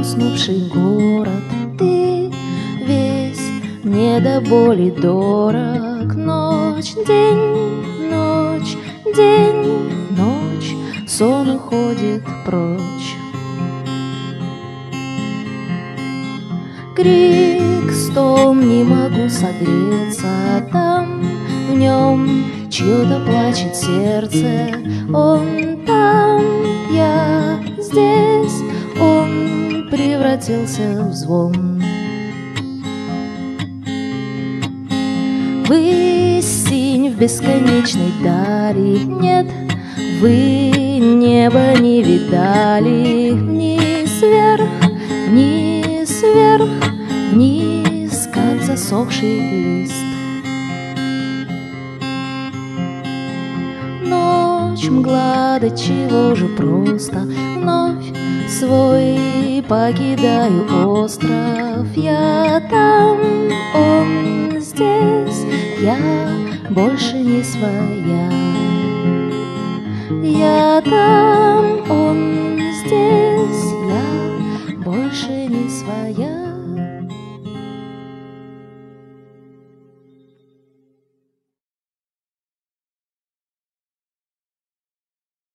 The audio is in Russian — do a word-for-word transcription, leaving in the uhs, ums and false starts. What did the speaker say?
уснувший город. Ты весь мне до боли дорог. Ночь, день, ночь, день, ночь, сон уходит прочь. Крик, стон, не могу согреться там, в нем чье-то плачет сердце. Он там, я здесь, он превратился в звон. Высь, синь в бесконечной дали, нет, вы небо не видали. Вниз, вверх, вниз, вверх, вниз, как засохший лист. Ночь, мгла, до чего же просто. Вновь свой покидаю остров. Я там, он здесь, я больше не своя. Я там.